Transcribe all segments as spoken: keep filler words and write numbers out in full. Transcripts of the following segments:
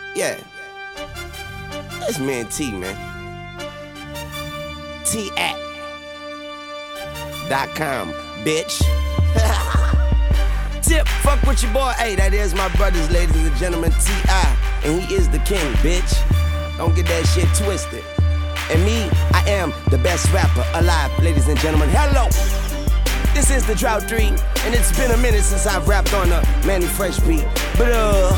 Yeah. It's me and T, man. T at dot com, bitch. Tip, fuck with your boy. Hey, that is my brothers, ladies and gentlemen, T I And he is the king, bitch. Don't get that shit twisted. And me, I am the best rapper alive, ladies and gentlemen. Hello! This is the Drought three, and it's been a minute since I've rapped on a Manny Fresh beat. But, uh,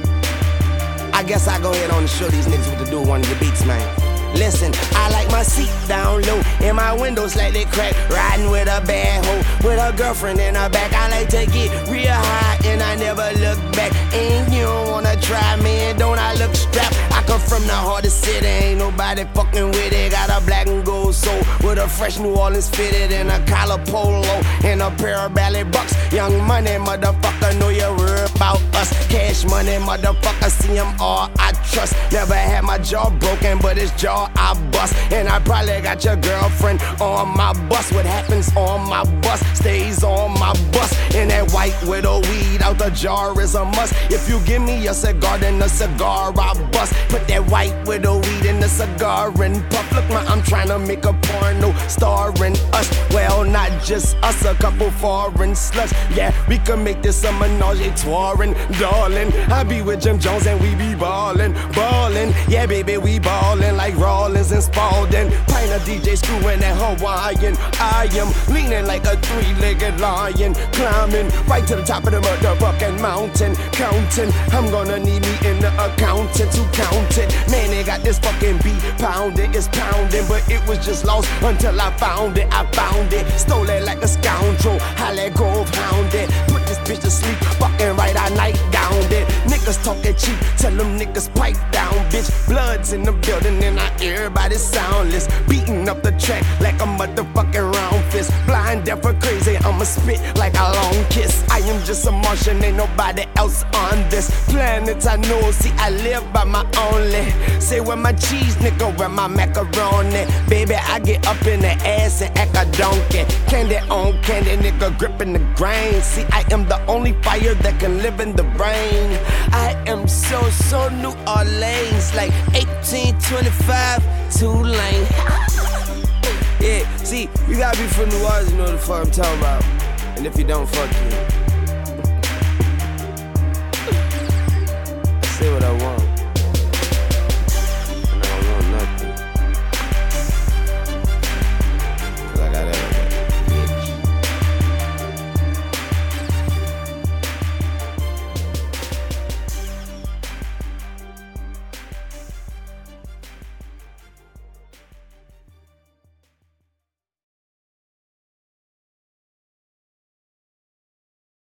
I guess I go ahead on and show these niggas what to do with one of your beats, man. Listen, I like my seat down low and my windows slightly cracked. Riding with a bad hoe, with a girlfriend in her back. I like to get real high and I never look back. And you don't wanna try, man, don't I look strapped? I come from the hardest city, ain't nobody fucking with it. Got a black and gold soul with a fresh New Orleans fitted and a collar polo and a pair of ballet bucks. Young money, motherfucker, know you worry about us. Cash money, motherfucker, C M R, I trust. Never had my jaw broken, but it's jaw I bust. And I probably got your girlfriend on my bus. What happens on my bus stays on my bus. And that white widow weed out the jar is a must. If you give me a cigar, then a cigar I bust. Put that white widow weed in the cigar and puff. Look, man, I'm trying to make a porno starring us. Well, not just us, a couple foreign sluts. Yeah, we can make this a menage a trois, darling. I be with Jim Jones and we be ballin', ballin'. Yeah, baby, we ballin' like Rollins and Spalding. Playing a D J screwing that Hawaiian. I am leaning like a three-legged lion, climbing right to the top of the motherfucking mountain. Counting, I'm gonna need me in the accountant to count it. Man, they got this fucking beat pounding, it's pounding, but it was just lost until I found it. I found it, stole it like a scoundrel. I let go of hound it. Put this bitch to sleep, fucking right, I night gowned it. Niggas talking cheap, tell them niggas pipe down, bitch. Blood's in the building and I everybody's soundless. Beating up the track like a motherfucking round fist. Blind, deaf, or crazy, I'ma spit like a long kiss. I am just a Martian, ain't nobody else on this planet. I know, see, I live by my only. Say where my cheese, nigga, where my macaroni. Baby, I get up in the ass and act a donkey. Candy on candy, nigga, gripping the grain. See, I am the only fire that can live in the brain. I am so, so New Orleans, like eighteen twenty-five, Tulane. Yeah, see, you gotta be from New Orleans, you know what the fuck I'm talking about. And if you don't, fuck you.